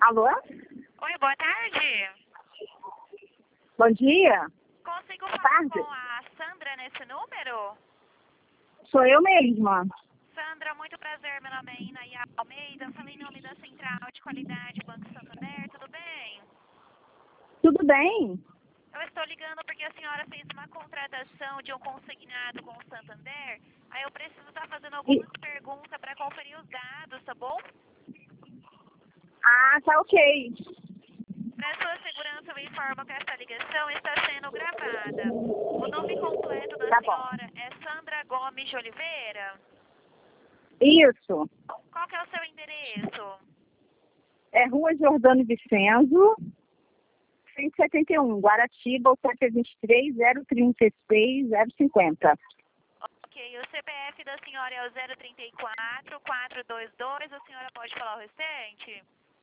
Alô? Oi, boa tarde. Bom dia. Consigo Boa falar tarde. com a Sandra nesse número? Sou eu mesma. Sandra, muito prazer. Meu nome é Inaia Almeida. Falei em nome da Central de Qualidade Banco Santander. Tudo bem? Tudo bem? Eu estou ligando porque a senhora fez uma contratação de um consignado com o Santander. Aí eu preciso estar fazendo algumas perguntas para conferir os dados, tá bom? Ah, tá ok. Para sua segurança, eu informo que essa ligação está sendo gravada. O nome completo da Tá bom. senhora é Sandra Gomes de Oliveira? Isso. Qual que é o seu endereço? É Rua Jordano Vicenzo, 171, Guaratiba, o CEP 23 036 050. Ok, o CPF da senhora é o 034 422. A senhora pode falar o restante?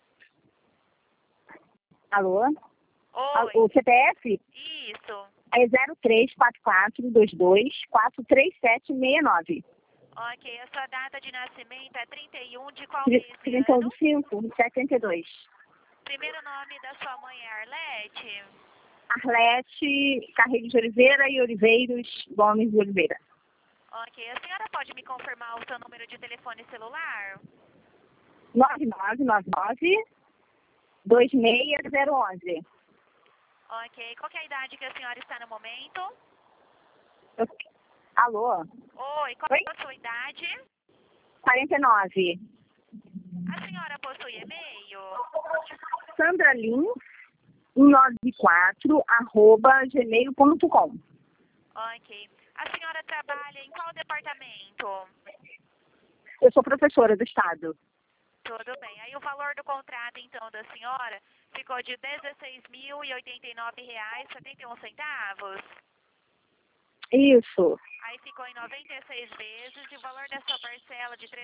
Alô? Oi, O CPF isso. é 034422 43769. Ok, a sua data de nascimento é 31 de qual mês e 31 ano? de 5, 72. Primeiro nome da sua mãe é Arlete? Arlete Carreiro de Oliveira e Oliveiros Gomes de Oliveira. Ok, a senhora pode me confirmar o seu número de telefone celular? 9999 26011. Ok, qual que é a idade que a senhora está no momento? Alô? Oi, qual Oi? é a sua idade? 49. A senhora possui e-mail? Sandra Lins 194 @gmail.com. Ok. A senhora trabalha em qual departamento? Eu sou professora do Estado. Tudo bem. Aí o valor do contrato, então, da senhora ficou de R$ 16.089,71. Isso, Aí ficou em 96 vezes e o valor da sua parcela de R$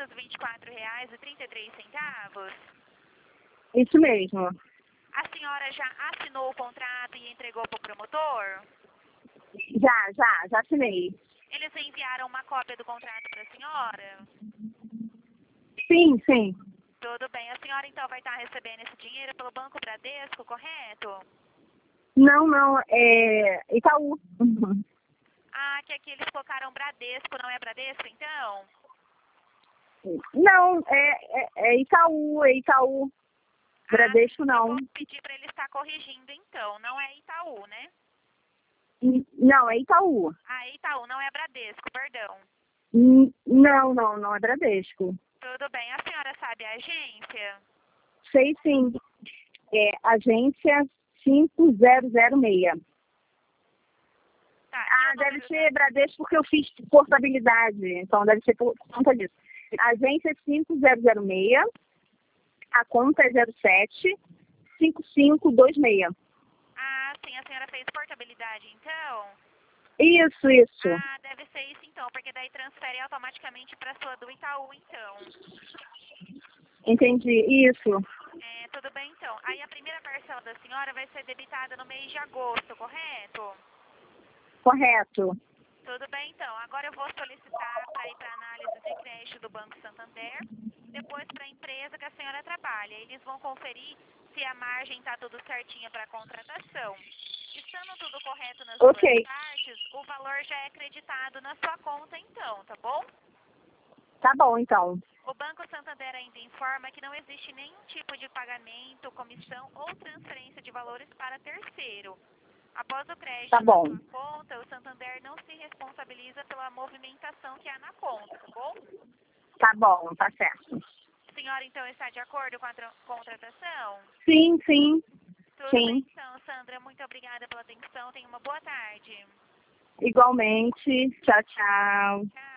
324,33. isso mesmo. A senhora já assinou o contrato e entregou para o promotor? Já assinei. Eles enviaram uma cópia do contrato para a senhora? Sim, sim. Tudo bem. A senhora, então, vai estar recebendo esse dinheiro pelo Banco Bradesco, correto? Não, é Itaú. Uhum. Ah, que aqui eles colocaram Bradesco, não é Bradesco, então? Não, é Itaú. Bradesco Eu vou não. pedir para ele estar corrigindo, então. Não é Itaú, né? Não, é Itaú. Ah, é Itaú, não é Bradesco, perdão. Não é Bradesco. Tudo bem. A senhora sabe a agência? Sei sim. É agência 5006. Tá, e Ah, o deve número ser Bradesco porque eu fiz portabilidade, então deve ser por conta disso. Agência 5006, a conta é 075526. Ah, sim, a senhora fez portabilidade, então? Isso. Ah, deve ser isso, então, porque daí transfere automaticamente para a sua do Itaú, então. Entendi, isso. É, tudo bem, então. Aí a primeira parcela da senhora vai ser debitada no mês de agosto, correto? Correto. Tudo bem, então. Agora eu vou solicitar para ir para análise de crédito do Banco Santander, depois para a empresa que a senhora trabalha. Eles vão conferir se a margem está tudo certinha para a contratação. Estando tudo correto nas duas Ok, partes, o valor já é creditado na sua conta, então, tá bom? tá bom então. O Banco Santander ainda informa que não existe nenhum tipo de pagamento, comissão ou transferência de valores para terceiro. Após o crédito Tá na bom, sua conta, o Santander não se responsabiliza pela movimentação que há na conta, tá bom? tá certo. A senhora, então, está de acordo com a contratação? Sim. Tudo bem, então, Sandra. Muito obrigada pela atenção. Tenha uma boa tarde. Igualmente. Tchau. Tchau.